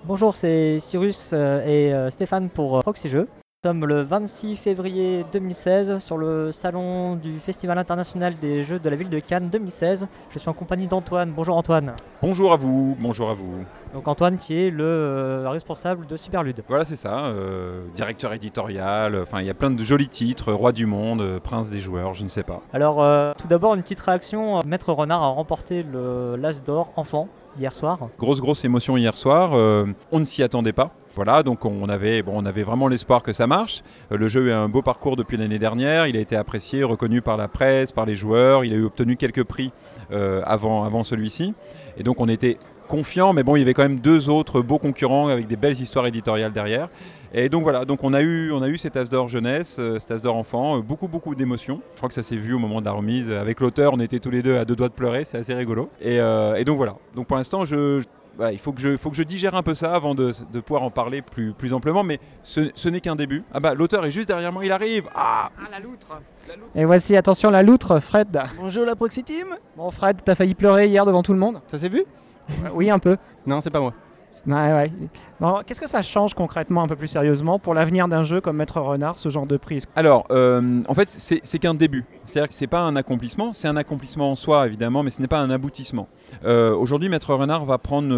Bonjour, c'est Cyrus et Stéphane pour Proxy Jeux. Nous sommes le 26 février 2016 sur le salon du Festival international des jeux de la ville de Cannes 2016. Je suis en compagnie d'Antoine. Bonjour Antoine. Bonjour à vous, bonjour à vous. Donc Antoine qui est le responsable de Superlude. Voilà, c'est ça, directeur éditorial, il y a plein de jolis titres, Roi du monde, Prince des joueurs, je ne sais pas. Alors tout d'abord une petite réaction, Maître Renard a remporté le l'As d'or enfant hier soir. Grosse émotion hier soir, on ne s'y attendait pas. Voilà, donc on avait vraiment l'espoir que ça marche. Le jeu a eu un beau parcours depuis l'année dernière, il a été apprécié, reconnu par la presse, par les joueurs, il a obtenu quelques prix avant celui-ci. Et donc on était confiant, mais bon, il y avait quand même deux autres beaux concurrents avec des belles histoires éditoriales derrière. Et donc voilà, donc on a eu cet As d'or jeunesse, cet As d'or enfant, beaucoup d'émotions. Je crois que ça s'est vu au moment de la remise. Avec l'auteur, on était tous les deux à deux doigts de pleurer, c'est assez rigolo. Et donc voilà. Donc pour l'instant, voilà, il faut que je digère un peu ça avant de pouvoir en parler plus amplement, mais ce n'est qu'un début. Ah bah l'auteur est juste derrière moi, il arrive. Ah la loutre. Et voici, attention, la loutre, Fred. Bonjour la Proxy Team. Bon, Fred, t'as failli pleurer hier devant tout le monde. Ça s'est vu? Oui, un peu. Non, c'est pas moi. Ouais. Bon, qu'est-ce que ça change concrètement, un peu plus sérieusement, pour l'avenir d'un jeu comme Maître Renard, ce genre de prix? Alors, en fait, c'est qu'un début. C'est-à-dire que c'est pas un accomplissement. C'est un accomplissement en soi, évidemment, mais ce n'est pas un aboutissement. Aujourd'hui, Maître Renard va prendre...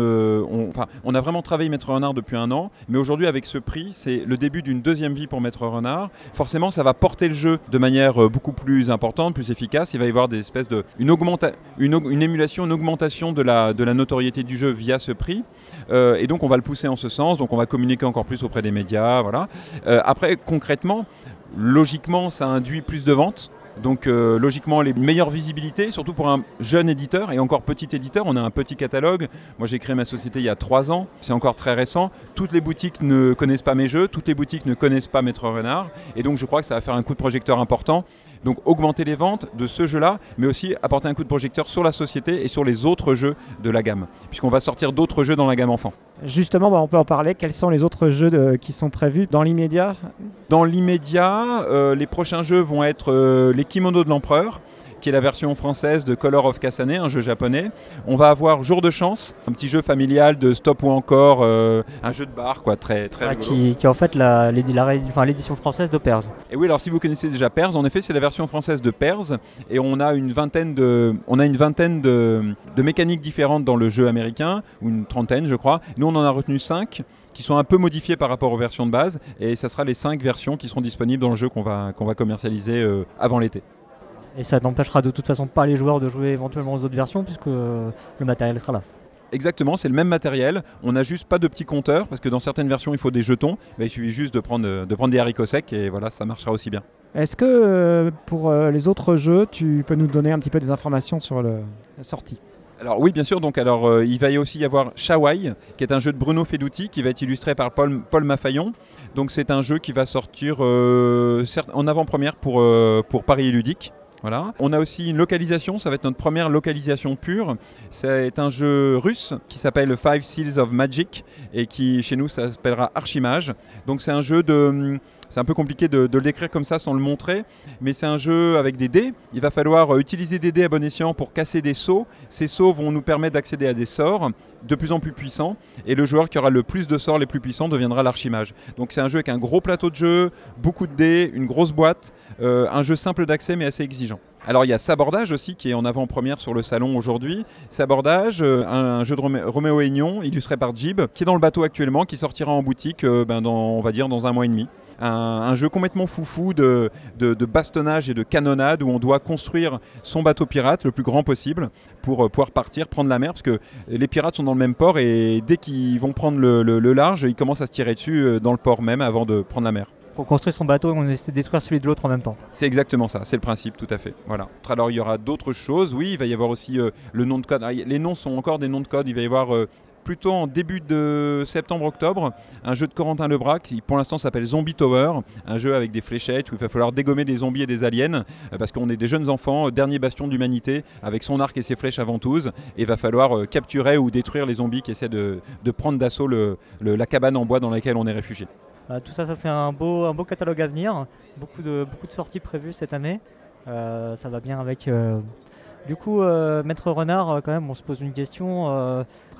on a vraiment travaillé Maître Renard depuis un an, mais aujourd'hui, avec ce prix, c'est le début d'une deuxième vie pour Maître Renard. Forcément, ça va porter le jeu de manière beaucoup plus importante, plus efficace. Il va y avoir des espèces de... une émulation, une augmentation de la notoriété du jeu via ce prix. Et donc on va le pousser en ce sens, donc on va communiquer encore plus auprès des médias, voilà. Après concrètement, logiquement ça induit plus de ventes. Donc logiquement les meilleures visibilités, surtout pour un jeune éditeur et encore petit éditeur. On a un petit catalogue. Moi j'ai créé ma société il y a 3 ans, c'est encore très récent. Toutes les boutiques ne connaissent pas mes jeux, toutes les boutiques ne connaissent pas Maître Renard. Et donc je crois que ça va faire un coup de projecteur important. Donc augmenter les ventes de ce jeu-là, mais aussi apporter un coup de projecteur sur la société et sur les autres jeux de la gamme. Puisqu'on va sortir d'autres jeux dans la gamme enfant. Justement, on peut en parler. Quels sont les autres jeux qui sont prévus dans l'immédiat? Dans l'immédiat, les prochains jeux vont être les Kimonos de l'Empereur, qui est la version française de Color of Kasane, un jeu japonais. On va avoir Jour de chance, un petit jeu familial de stop ou encore, un jeu de bar, quoi, très rigolo. Qui est en fait l'édition française de Pairs. Et oui, alors si vous connaissez déjà Pairs, en effet, c'est la version française de Pairs, et on a une vingtaine de mécaniques différentes dans le jeu américain, ou une trentaine, je crois. Nous, on en a retenu 5 qui sont un peu modifiées par rapport aux versions de base, et ça sera les 5 versions qui seront disponibles dans le jeu qu'on va commercialiser avant l'été. Et ça n'empêchera de toute façon pas les joueurs de jouer éventuellement aux autres versions puisque le matériel sera là. Exactement, c'est le même matériel. On n'a juste pas de petits compteurs parce que dans certaines versions il faut des jetons. Mais il suffit juste de prendre des haricots secs et voilà, ça marchera aussi bien. Est-ce que pour les autres jeux, tu peux nous donner un petit peu des informations sur la sortie? Alors oui, bien sûr. Donc il va aussi y avoir Shawai, qui est un jeu de Bruno Feduti, qui va être illustré par Paul Maffaillon. Donc c'est un jeu qui va sortir en avant-première pour Paris et Ludique. Voilà. On a aussi une localisation, ça va être notre première localisation pure. C'est un jeu russe qui s'appelle Five Seals of Magic et qui chez nous ça s'appellera Archimage. Donc c'est un jeu c'est un peu compliqué de le décrire comme ça sans le montrer, mais c'est un jeu avec des dés. Il va falloir utiliser des dés à bon escient pour casser des sceaux. Ces sceaux vont nous permettre d'accéder à des sorts de plus en plus puissants et le joueur qui aura le plus de sorts les plus puissants deviendra l'Archimage. Donc c'est un jeu avec un gros plateau de jeu, beaucoup de dés, une grosse boîte, un jeu simple d'accès mais assez exigeant. Alors il y a Sabordage aussi qui est en avant-première sur le salon aujourd'hui. Sabordage, un jeu de Roméo Aignan illustré par Jib qui est dans le bateau actuellement, qui sortira en boutique on va dire dans 1 mois et demi. Un jeu complètement foufou de bastonnage et de canonnade où on doit construire son bateau pirate le plus grand possible pour pouvoir partir, prendre la mer parce que les pirates sont dans le même port et dès qu'ils vont prendre le large, ils commencent à se tirer dessus dans le port même avant de prendre la mer. Pour construire son bateau, on essaie de détruire celui de l'autre en même temps. C'est exactement ça, c'est le principe, tout à fait. Voilà. Alors il y aura d'autres choses, oui, il va y avoir aussi le nom de code. Les noms sont encore des noms de code, il va y avoir plutôt en début de septembre-octobre, un jeu de Corentin Lebrac qui pour l'instant s'appelle Zombie Tower, un jeu avec des fléchettes où il va falloir dégommer des zombies et des aliens parce qu'on est des jeunes enfants, dernier bastion de l'humanité avec son arc et ses flèches à ventouse et il va falloir capturer ou détruire les zombies qui essaient de prendre d'assaut la cabane en bois dans laquelle on est réfugié. Tout ça fait un beau catalogue à venir, beaucoup de sorties prévues cette année, ça va bien avec Du coup, Maître Renard, quand même, on se pose une question.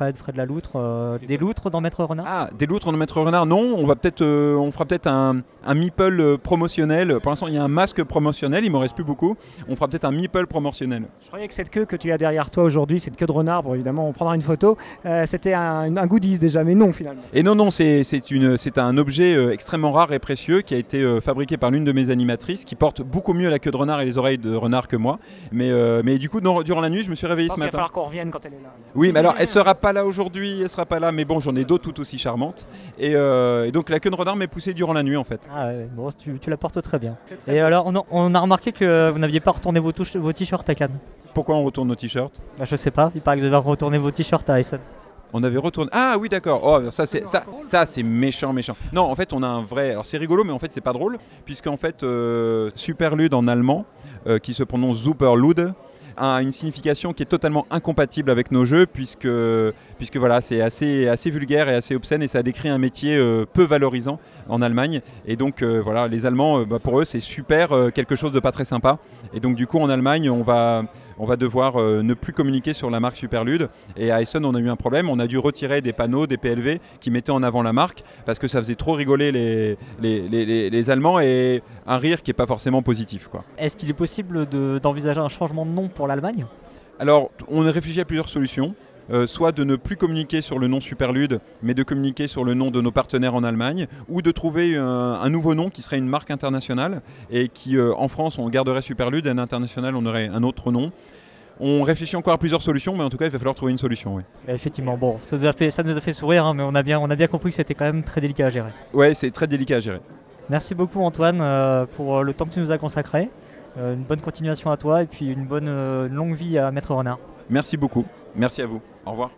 Fred de la Loutre, des loutres dans Maître Renard? Ah, des loutres dans Maître Renard, non. On fera peut-être un meeple promotionnel. Pour l'instant, il y a un masque promotionnel, il m'en reste plus beaucoup. On fera peut-être un meeple promotionnel. Je croyais que cette queue que tu as derrière toi aujourd'hui, cette queue de renard, bon, évidemment on prendra une photo, c'était un goodies déjà, mais non finalement. Et non, c'est un objet extrêmement rare et précieux qui a été fabriqué par l'une de mes animatrices qui porte beaucoup mieux la queue de renard et les oreilles de renard que moi. Mais du coup, durant la nuit, je me suis réveillé ce matin. Il va falloir qu'on revienne quand elle est là. Oui, mais alors elle sera pas là aujourd'hui, elle sera pas là, mais bon, j'en ai d'autres tout aussi charmantes. Et donc la queue de renard m'est poussée durant la nuit en fait. Ah ouais, bon, tu la portes très bien. Et alors, on a remarqué que vous n'aviez pas retourné vos t-shirts à Cannes. Pourquoi on retourne nos t-shirts? Bah, je sais pas, il paraît que vous devez retourner vos t-shirts à Essen. On avait retourné. Ah oui, d'accord. Oh, ça c'est méchant. Non, en fait, on a un vrai. Alors c'est rigolo, mais en fait, c'est pas drôle, puisqu'en fait, Superlude en allemand, qui se prononce Superlude, a une signification qui est totalement incompatible avec nos jeux, puisque voilà, c'est assez vulgaire et assez obscène, et ça décrit un métier peu valorisant en Allemagne. Et donc voilà, les Allemands, pour eux, c'est super quelque chose de pas très sympa. Et donc du coup, en Allemagne, on va devoir ne plus communiquer sur la marque Superlude. Et à Essen, on a eu un problème. On a dû retirer des panneaux, des PLV qui mettaient en avant la marque parce que ça faisait trop rigoler les Allemands, et un rire qui n'est pas forcément positif, quoi. Est-ce qu'il est possible d'envisager un changement de nom pour l'Allemagne? Alors, on a réfléchi à plusieurs solutions. Soit de ne plus communiquer sur le nom Superlude, mais de communiquer sur le nom de nos partenaires en Allemagne, ou de trouver un nouveau nom qui serait une marque internationale, et qui en France on garderait Superlude, et à l'international on aurait un autre nom. On réfléchit encore à plusieurs solutions, mais en tout cas il va falloir trouver une solution. Oui. Effectivement, bon, ça nous a fait sourire, hein, mais on a bien compris que c'était quand même très délicat à gérer. Ouais, c'est très délicat à gérer. Merci beaucoup Antoine pour le temps que tu nous as consacré. Une bonne continuation à toi, et puis une longue vie à Maître Renard. Merci beaucoup. Merci à vous. Au revoir.